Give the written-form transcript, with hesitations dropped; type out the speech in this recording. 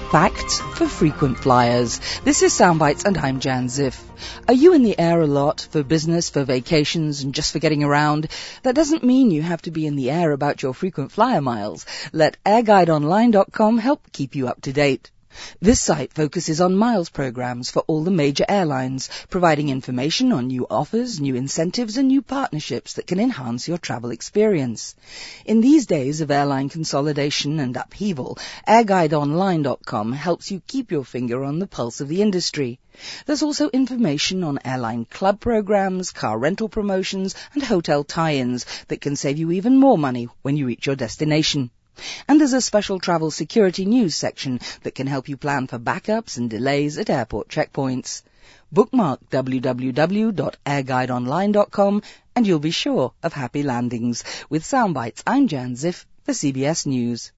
Facts for frequent flyers. This is Soundbites and I'm Jan Ziff. Are you in the air a lot for business, for vacations and just for getting around? That doesn't mean you have to be in the air about your frequent flyer miles. Let airguideonline.com help keep you up to date. This site focuses on miles programs for all the major airlines, providing information on new offers, new incentives and new partnerships that can enhance your travel experience. In these days of airline consolidation and upheaval, airguideonline.com helps you keep your finger on the pulse of the industry. There's also information on airline club programs, car rental promotions and hotel tie-ins that can save you even more money when you reach your destination. And there's a special travel security news section that can help you plan for backups and delays at airport checkpoints. Bookmark www.airguideonline.com and you'll be sure of happy landings. With Soundbites, I'm Jan Ziff for CBS News.